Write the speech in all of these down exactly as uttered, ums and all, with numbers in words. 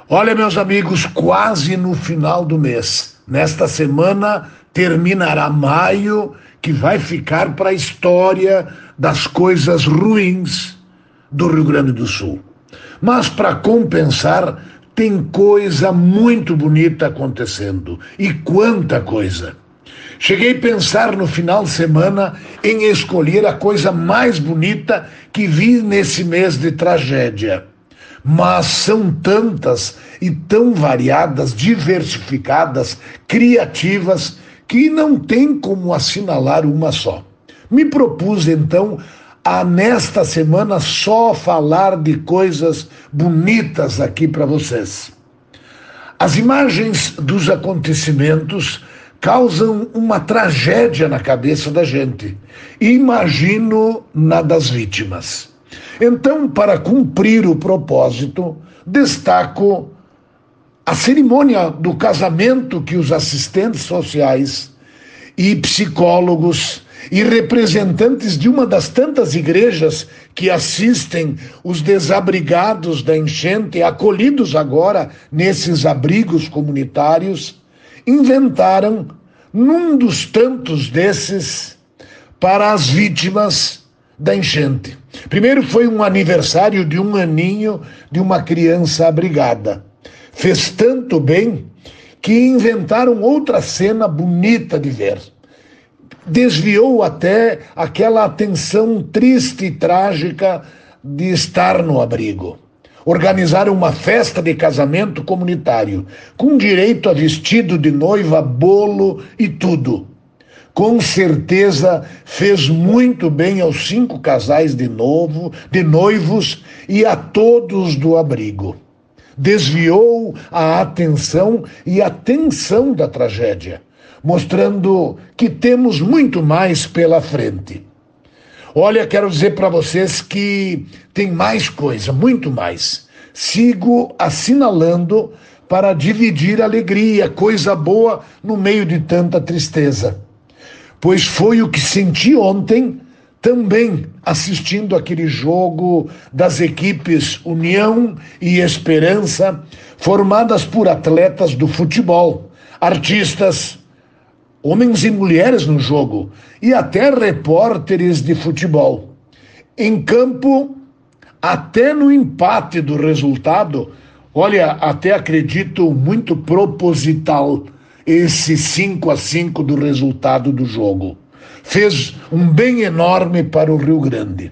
Olha, meus amigos, quase no final do mês. Nesta semana terminará maio, que vai ficar para a história das coisas ruins do Rio Grande do Sul. Mas, para compensar, tem coisa muito bonita acontecendo. E quanta coisa! Cheguei a pensar no final de semana em escolher a coisa mais bonita que vi nesse mês de tragédia. Mas são tantas e tão variadas, diversificadas, criativas, que não tem como assinalar uma só. Me propus, então, a nesta semana só falar de coisas bonitas aqui para vocês. As imagens dos acontecimentos causam uma tragédia na cabeça da gente. Imagino na das vítimas. Então, para cumprir o propósito, destaco a cerimônia do casamento que os assistentes sociais e psicólogos e representantes de uma das tantas igrejas que assistem os desabrigados da enchente, acolhidos agora nesses abrigos comunitários, inventaram num dos tantos desses para as vítimas da enchente. Primeiro foi um aniversário de um aninho de uma criança abrigada. Fez tanto bem que inventaram outra cena bonita de ver. Desviou até aquela atenção triste e trágica de estar no abrigo. Organizaram uma festa de casamento comunitário, com direito a vestido de noiva, bolo e tudo. Com certeza fez muito bem aos cinco casais de novo, de noivos e a todos do abrigo. Desviou a atenção e a tensão da tragédia, mostrando que temos muito mais pela frente. Olha, quero dizer para vocês que tem mais coisa, muito mais. Sigo assinalando para dividir alegria, coisa boa no meio de tanta tristeza. Pois foi o que senti ontem, também assistindo aquele jogo das equipes União e Esperança, formadas por atletas do futebol, artistas, homens e mulheres no jogo, e até repórteres de futebol. Em campo, até no empate do resultado, olha, até acredito muito proposital esse cinco a cinco do resultado do jogo. Fez um bem enorme para o Rio Grande.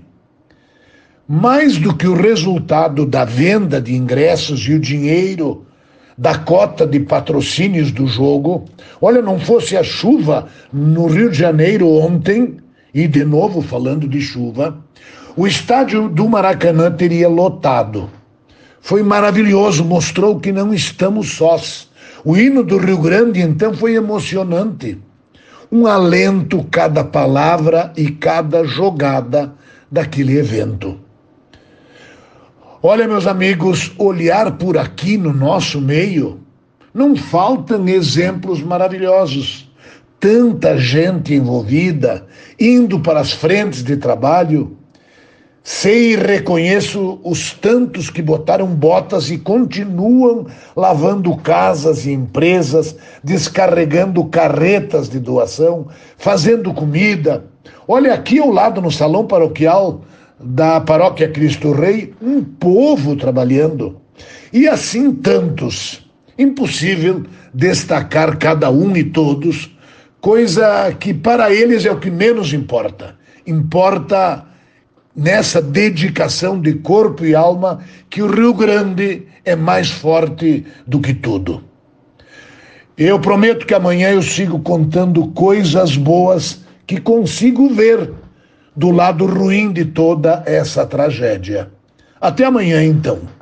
Mais do que o resultado da venda de ingressos e o dinheiro da cota de patrocínios do jogo, olha, não fosse a chuva no Rio de Janeiro ontem, e de novo falando de chuva, o estádio do Maracanã teria lotado. Foi maravilhoso, mostrou que não estamos sós. O hino do Rio Grande, então, foi emocionante. Um alento cada palavra e cada jogada daquele evento. Olha, meus amigos, olhar por aqui no nosso meio, não faltam exemplos maravilhosos. Tanta gente envolvida, indo para as frentes de trabalho. Sei e reconheço os tantos que botaram botas e continuam lavando casas e empresas, descarregando carretas de doação, fazendo comida. Olha, aqui ao lado no salão paroquial da Paróquia Cristo Rei, um povo trabalhando. E assim tantos. Impossível destacar cada um e todos, coisa que para eles é o que menos importa. Importa nessa dedicação de corpo e alma que o Rio Grande é mais forte do que tudo. Eu prometo que amanhã eu sigo contando coisas boas que consigo ver do lado ruim de toda essa tragédia. Até amanhã, então.